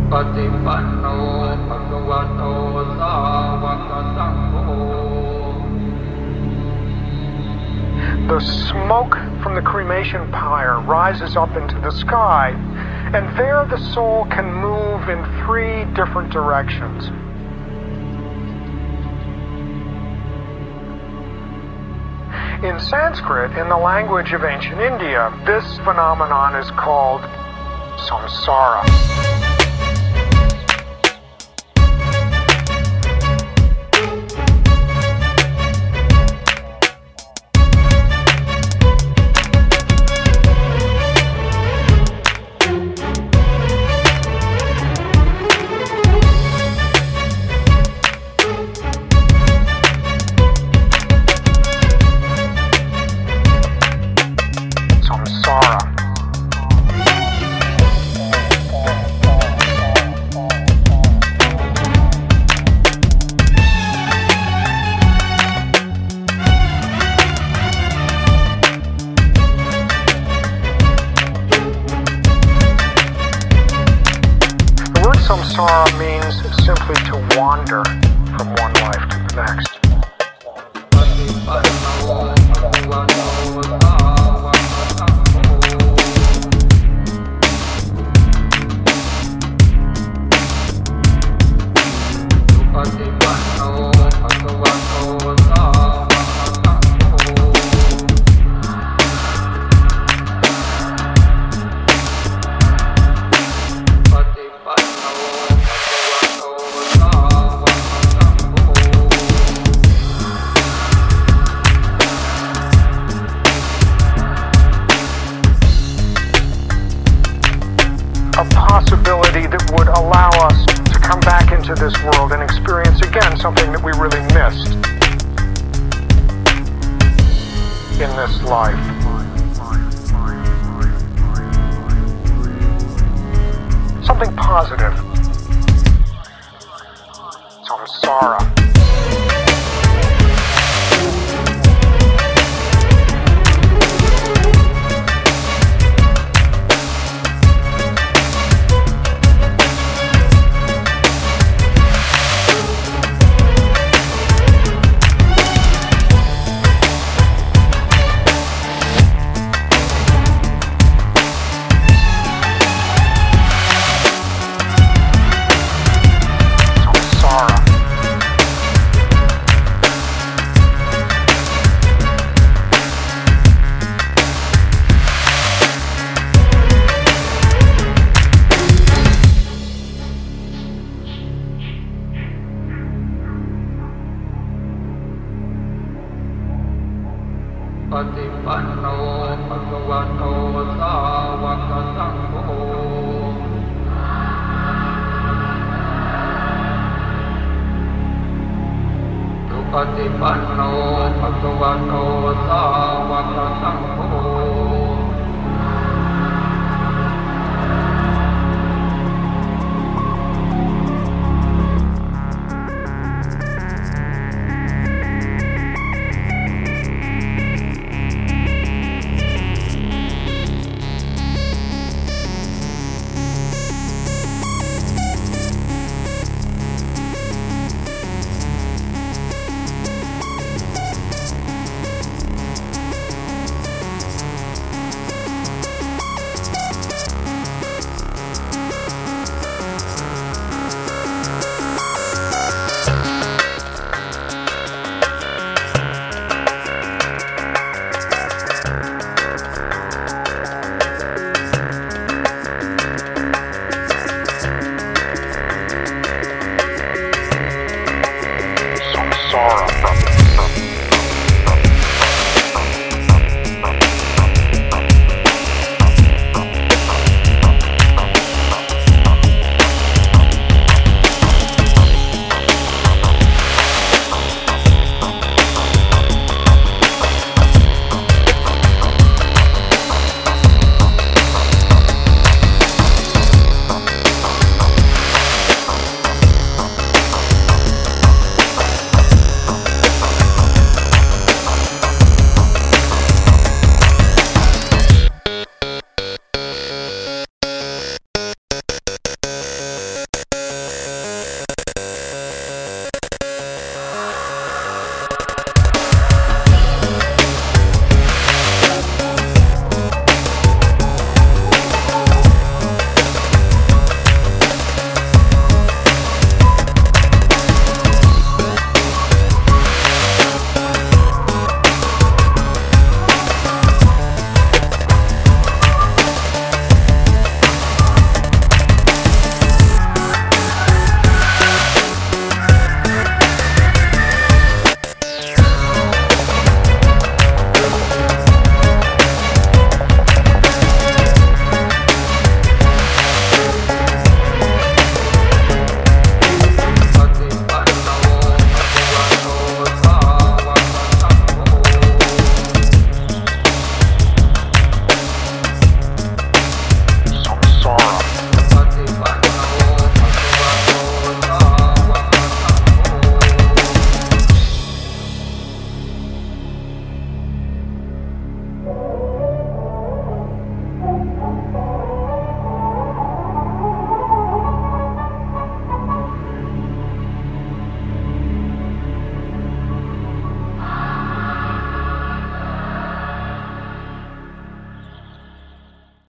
Patipanno Bhagavato Sāvaka Sangho. The smoke from the cremation pyre rises up into the sky, and there the soul can move in 3 different directions. In Sanskrit, in the language of ancient India, this phenomenon is called samsara. Samsara means simply to wander from one life to the next. A possibility that would allow us to come back into this world and experience again something that we really missed in this life. Something positive. Samsara. Patipanno Bhagavato Sāvaka Sangho. Patipanno Bhagavato Sāvaka Sangho.